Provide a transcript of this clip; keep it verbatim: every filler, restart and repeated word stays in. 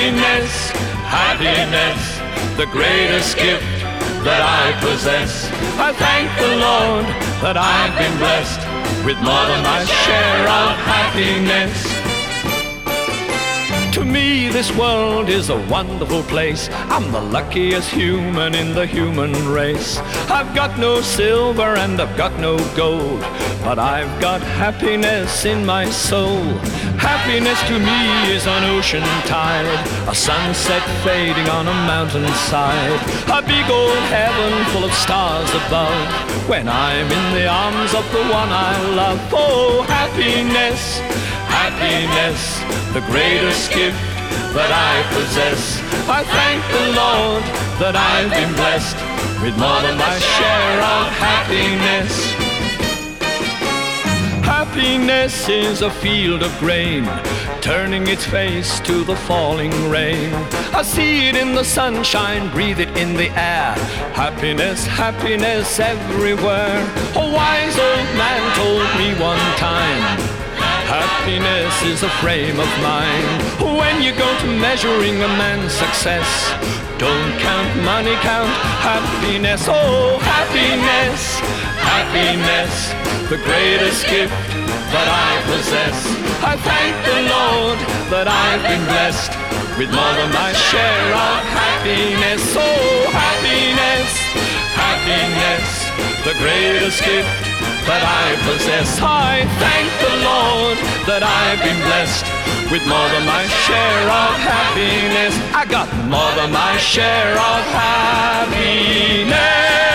happiness, happiness, the greatest gift that I possess. I thank the Lord that I've been blessed with more than my share of happiness. To me, this world is a wonderful place. I'm the luckiest human in the human race. I've got no silver and I've got no gold, but I've got happiness in my soul. Happiness to me is an ocean tide, a sunset fading on a mountainside, a big old heaven full of stars above, when I'm in the arms of the one I love. Oh, happiness, happiness, the greatest gift that I possess. I thank the Lord that I've been blessed with more than my share of happiness. Happiness is a field of grain, turning its face to the falling rain. I see it in the sunshine, breathe it in the air. Happiness, happiness everywhere. A wise old man told me one time, happiness is a frame of mind. When you go to measuring a man's success, don't count money, count happiness. Oh, happiness, happiness, the greatest gift that I possess. I thank the Lord that I've been blessed with more than my share of happiness. Oh, happiness, happiness, the greatest gift that I possess. I thank the Lord that I've been blessed with more than my share of happiness. I got more than my share of happiness.